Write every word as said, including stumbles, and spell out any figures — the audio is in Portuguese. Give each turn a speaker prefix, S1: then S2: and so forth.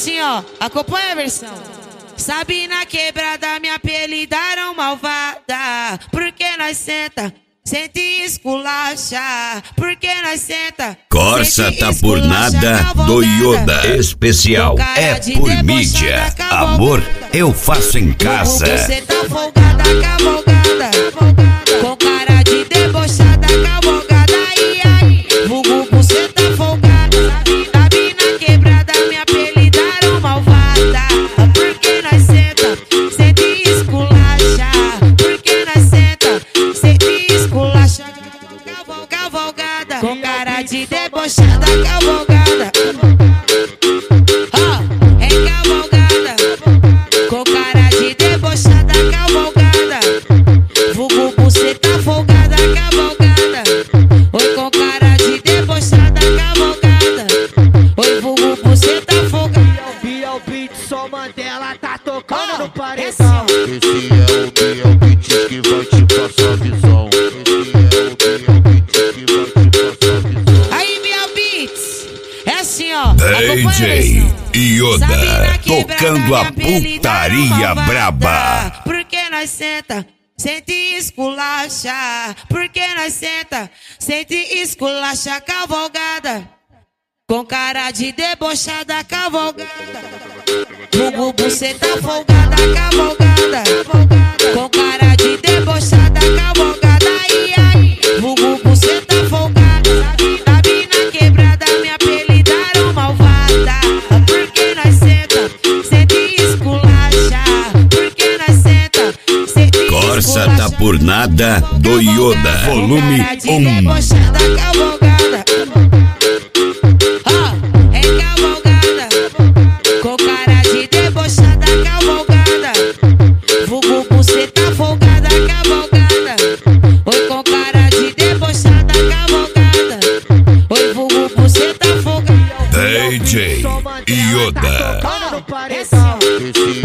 S1: assim, ó, acompanha a versão. Sabe, na quebrada me apelidaram malvada, porque nós senta, sente e esculacha, porque nós senta.
S2: Corsa tá por nada do Yoda. Especial é por mídia. Amor, eu faço em casa.
S1: Você tá folgada, cavalgada, com cara de debochada, cavalgada, ai, ai. Vulgo, você tá folgada. Sabe, na quebrada me apelidaram malvada, porque nós senta, sente e esculacha, porque nós senta, sente e esculacha, cavalgada, com cara de debochada, cavalgada. Ó, é cavalgada, com cara de debochada, cavalgada. Vulgo, você tá folgada, cavalgada. Oi, com cara de debochada, cavalgada. Oi, vulgo, você tá folgada.
S3: B L Beat, só Mandela tá tocando no paredão.
S4: Esse é o B L Beat que vai te passar visão. Esse é o B L Beat que vai te passar visão.
S1: Aí, B L Beats, é assim, ó.
S2: D J Yoda tocando a putaria braba.
S1: Porque nós senta, sente e esculacha, porque nós senta, sente e esculacha, cavalgada, com cara de debochada, cavalgada. Vulgo, você tá folgada, cavalgada, com cara de debochada, cavalgada, ai, ai. Vulgo, você tá folgada. Sabe, na quebrada me apelidaram malvada, porque nós senta, sente e esculacha, porque nós senta, sente e esculacha.
S2: Corsa tá por nada do Yoda. Volume um.
S1: Debochada, cavalgada. Ó, é cavalgada, com cara de debochada, cavalgada. Vulgo, você tá folgada, cavalgada. Oi, com cara de debochada, cavalgada. Oi, vulgo, você tá folgada.
S2: D J Yoda.
S3: Tocando no paredão.
S4: Esse